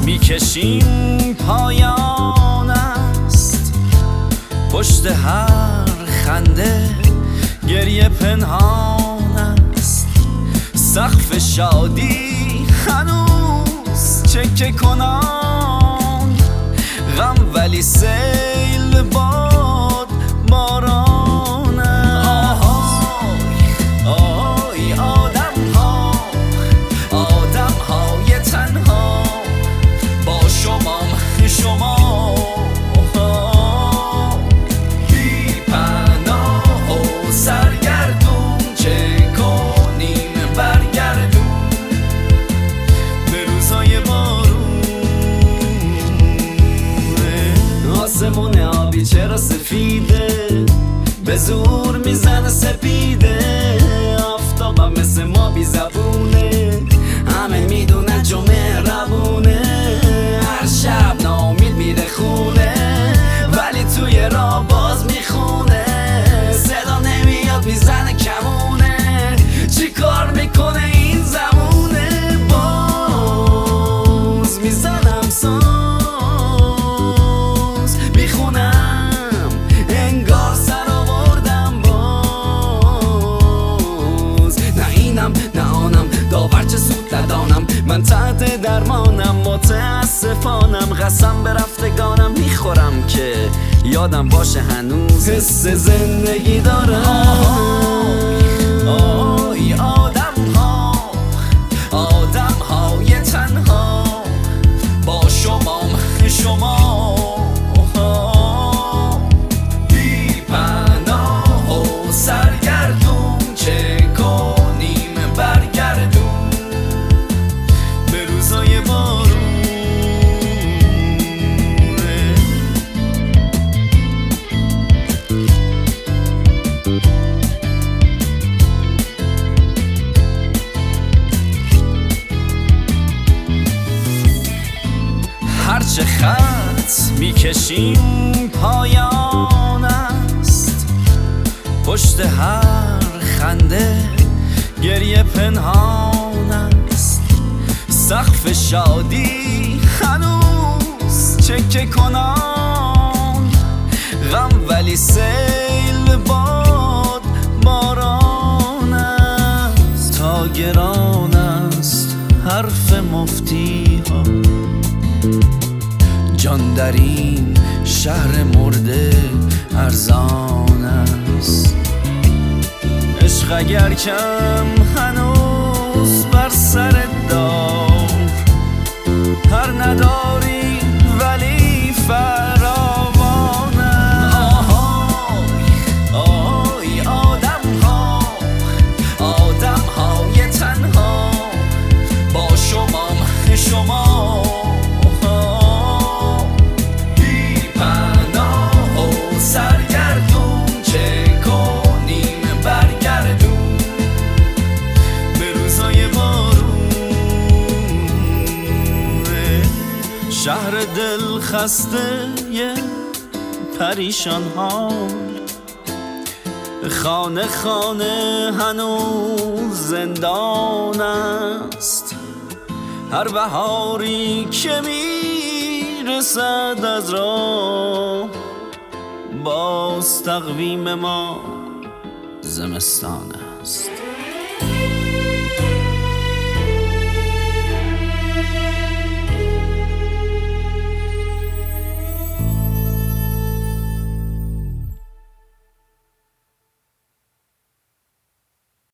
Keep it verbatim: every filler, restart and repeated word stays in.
میکشیم پایان است، پشت هر خنده گریه پنهان است. سقف شادی هنوز چکه کنان، غم ولی سیل باد باران است. آهای آدم ها، آدم های تنها، با شمام شما بی پناه و سرگردون، چه کنیم برگردون به روزای بارون. آسمون آبی چرا سفیده، به زور میزنه سپیده. آفتابم مثل ما بی زبونه، همه میدونن چون مهربونه. هر شب ناامید میره خونه، ولی توی راه باز میخونه. صدا نمیاد میزنه کمونه، چی کار میکنه این زمونه. باز میزنم ساز، میخونم انگار سر آوردم باز. نه اینم نه آنم، داور چه سود ندانم. من تحت درمانم، متاسفانم. قسم به رفتگانم میخورم که یادم باشه هنوز حس زندگی دارم. آهای آدم ها، آدم های تنها، با شمام شما بی پناه و سرگردون، چه کنیم برگردون به روزای بارون. هرچه خط میکشیم پایان است، پشت هر خنده گریه پنهان است. سقف شادی هنوز چکه کنان، غم ولی سیل باد باران است. تا گران است حرف مفتی ها، جان در این شهر مرده ارزان است. عشق اگر کم هنوز بر سر دار، هر نداری ولی فراوان است. آهای آدم ها، آدم های تنها، با شمام شما شهر دل خسته پریشان ها. خانه خانه هنوز زندان است. هر بهاری که میرسد از راه، باز تقویم ما زمستان است.